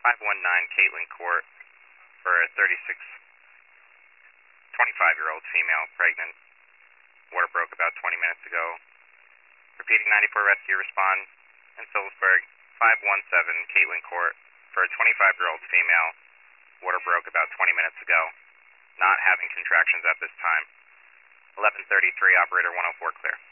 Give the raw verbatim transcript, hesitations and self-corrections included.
five one nine Caitlin Court for a thirty-six, twenty-five-year-old female, pregnant. Water broke about twenty minutes ago. Repeating ninety-four rescue respond in Phillipsburg, five one seven Caitlin Court for a twenty-five-year-old female. Water broke about twenty minutes ago. Not having contractions at this time. eleven thirty-three, operator one oh four clear.